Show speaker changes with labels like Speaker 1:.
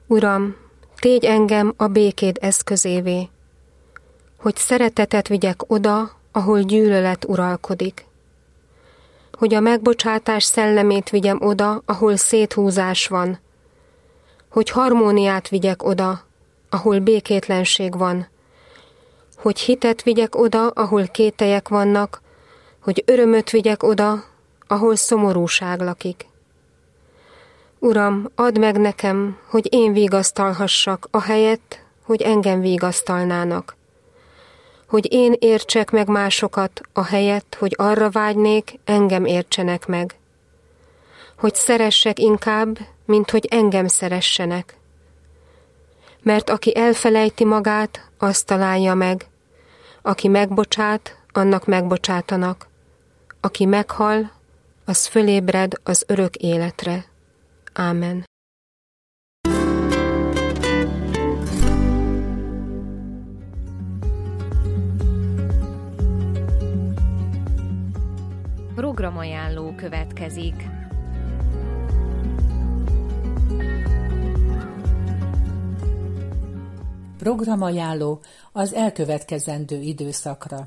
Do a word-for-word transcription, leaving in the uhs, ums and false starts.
Speaker 1: Uram, tégy engem a békéd eszközévé, hogy szeretetet vigyek oda, ahol gyűlölet uralkodik. Hogy a megbocsátás szellemét vigyem oda, ahol széthúzás van. Hogy harmóniát vigyek oda, ahol békétlenség van. Hogy hitet vigyek oda, ahol kételyek vannak, hogy örömöt vigyek oda, ahol szomorúság lakik. Uram, add meg nekem, hogy én vigasztalhassak, ahelyett, hogy engem vigasztalnának. Hogy én értsek meg másokat, ahelyett, hogy arra vágynék, engem értsenek meg. Hogy szeressek inkább, mint hogy engem szeressenek. Mert aki elfelejti magát, azt találja meg. Aki megbocsát, annak megbocsátanak. Aki meghal, az fölébred az örök életre. Ámen.
Speaker 2: Programajánló következik.
Speaker 3: Programajánló az elkövetkezendő időszakra.